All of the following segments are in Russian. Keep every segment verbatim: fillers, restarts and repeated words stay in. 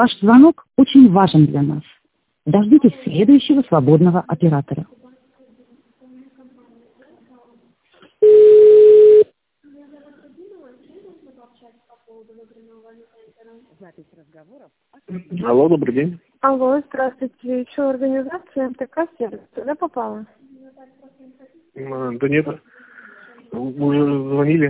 Ваш звонок очень важен для нас. Дождитесь следующего свободного оператора. Алло, добрый день. Алло, здравствуйте. Еще организация МТК сервис. Туда попала? М, Да нет, вы уже звонили.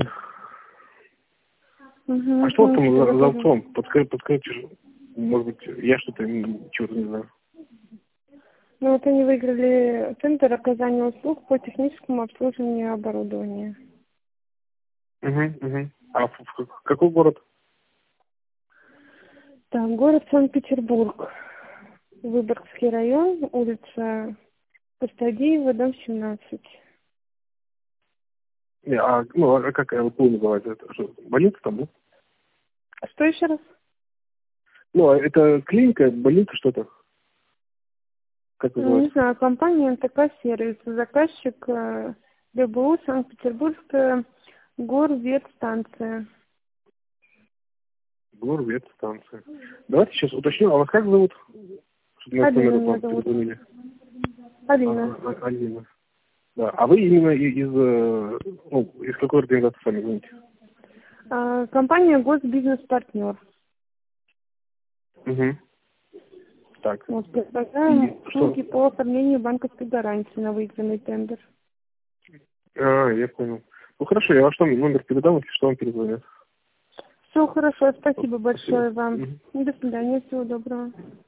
Угу, А что у вас там за, за аукцион? Подскажите, подскажите, же. Может быть, я что-то м, чего-то не знаю. Ну вот они выиграли тендер оказания услуг по техническому обслуживанию оборудования. Угу, угу. А в, в какой город? Так, город Санкт-Петербург. Выборгский район, улица Костадиева, дом семнадцать. Не, а, ну, а как ЛПУ называется? Это что, больница там, да? Что еще раз? Ну, а это клиника, больница, что-то? Как Ну, не называется? знаю, компания МТК сервис. Заказчик э, ДБУ Санкт-Петербургская горветстанция. Гор, ветстанция. Давайте сейчас уточню, а вас как зовут? Чтобы на Алина номер меня вам зовут. перезвонили. Алина. А, а- Алина. Да. А вы именно и- из, э, ну, из какой организации сами звоните? А, компания Госбизнес-партнер. Угу. Так. Вот, И предлагаем что? услуги по оформлению банковской гарантии на выигранный тендер. А, я понял. Ну хорошо, я ваш там номер передам, если что, вам перезвонят. Все хорошо, спасибо Спасибо. большое вам. Мгм. До свидания, всего доброго.